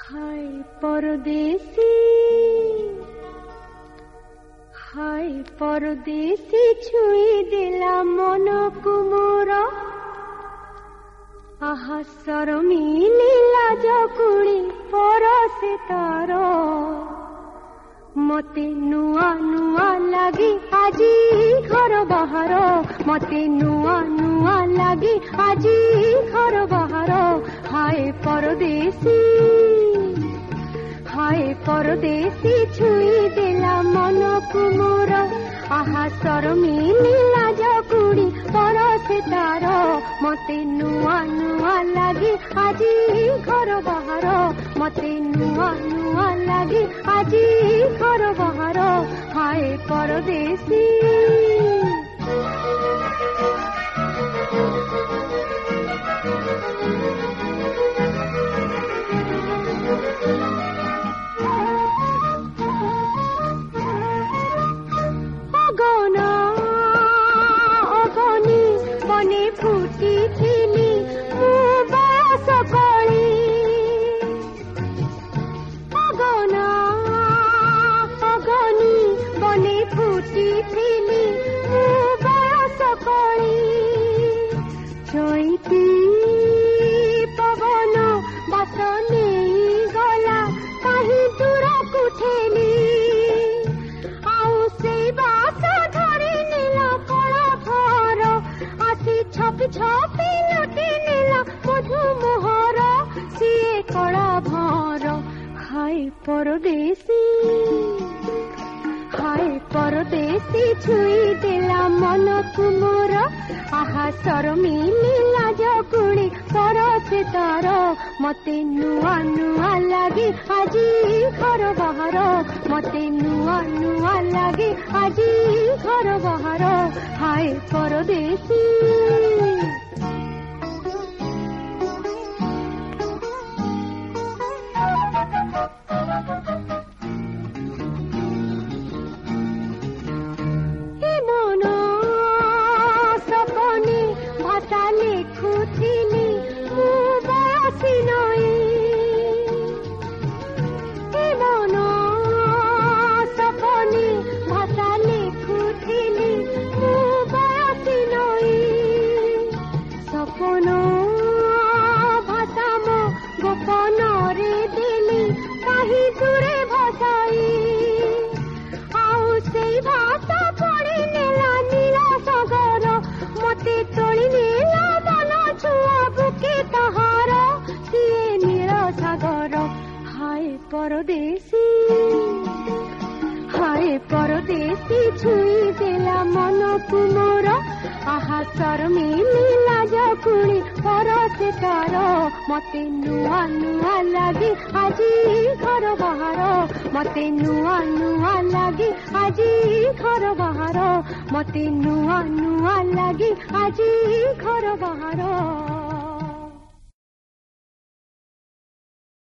हाय परदेसी, हाय परदेसी छुई देला मन को मोर। आहा सरमी लीला जकुड़ी परसे तार। मते नुआ नुआ लगी आजी घर बाहर। मते नुआ नुआ लगी आजी घर बाहर। हाय परदेसी, हाय परदेसी छुई देला मन को मोर। आहा सरमी लीला जकुड़ी परसे तार। मते नुआ नुआ लगी आजी घर बाहर। मते नुआ नुआ लगी आजी घर बाहर। हाय परदेसी, अगना अगनी बने फुटी थिली मु बयस कली। अगना अगनी बने फुटी थिली मु बयस कली। चैती पवन बास नहीं गला कहीं दूर कुठेली। आउ से बास धरी नीला कला घर। आसी छपी छपी लुटी नीला मधु मोहर। सिए कला भर। हाय परदेसी, हाय परदेसी छुई देला मन को मोर। आहा सरमी लीला जकुड़ी परसे तार। मते नुआ नुआ लगी आजी घर बाहर। मते नुआ नुआ लगी आजी घर बाहर। हाय परदेसी, लेखुथिली मु बयासी नई। मन सपनी भाषा लेखुथिली मु बयासी नई। सपन भाषा मो गोपन रे देली कहीं दूरे भसाई। आउ से भाषा पड़ी नेला नीला सागर। मते तोड़ी नेला मन छुआ बुके तहार। सिए नील सागर। हाय परदेसी, हाय परदेसी छुई देला मन को मोर। आहा सरमी लीला जकुड़ी परसे तार। मते नुआ नुआ लगी आजी घर बाहर। मते नुआ नुआ लगी आजी घर बाहर। मते नुआ नुआ लगी आजी घर बाहर।